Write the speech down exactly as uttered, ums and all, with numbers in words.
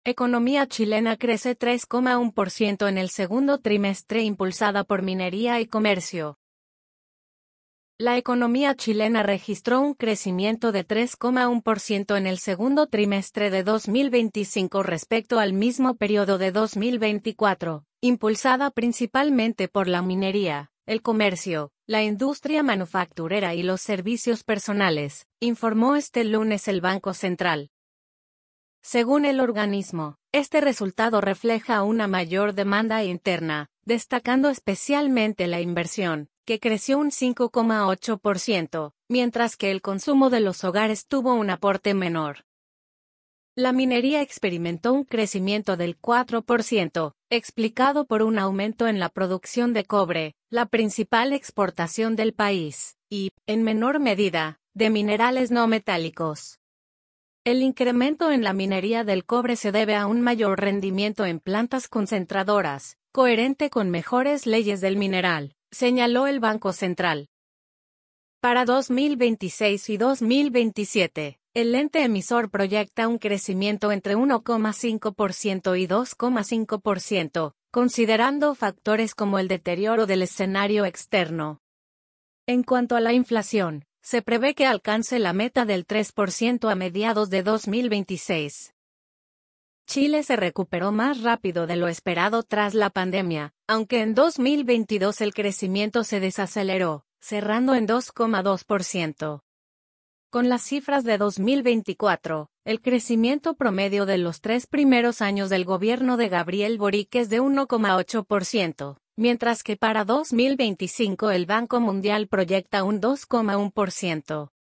Economía chilena crece tres coma uno por ciento en el segundo trimestre impulsada por minería y comercio. La economía chilena registró un crecimiento de tres coma uno por ciento en el segundo trimestre de dos mil veinticinco respecto al mismo periodo de dos mil veinticuatro, impulsada principalmente por la minería, el comercio, la industria manufacturera y los servicios personales, informó este lunes el Banco Central. Según el organismo, este resultado refleja una mayor demanda interna, destacando especialmente la inversión, que creció un cinco coma ocho por ciento, mientras que el consumo de los hogares tuvo un aporte menor. La minería experimentó un crecimiento del cuatro por ciento, explicado por un aumento en la producción de cobre, la principal exportación del país, y, en menor medida, de minerales no metálicos. El incremento en la minería del cobre se debe a un mayor rendimiento en plantas concentradoras, coherente con mejores leyes del mineral, señaló el Banco Central. Para dos mil veintiséis y dos mil veintisiete, el ente emisor proyecta un crecimiento entre uno coma cinco por ciento y dos coma cinco por ciento, considerando factores como el deterioro del escenario externo. En cuanto a la inflación, se prevé que alcance la meta del tres por ciento a mediados de dos mil veintiséis. Chile se recuperó más rápido de lo esperado tras la pandemia, aunque en dos mil veintidós el crecimiento se desaceleró, cerrando en dos coma dos por ciento. Con las cifras de dos mil veinticuatro, el crecimiento promedio de los tres primeros años del gobierno de Gabriel Boric es de uno coma ocho por ciento. Mientras que para dos mil veinticinco el Banco Mundial proyecta un dos coma uno por ciento.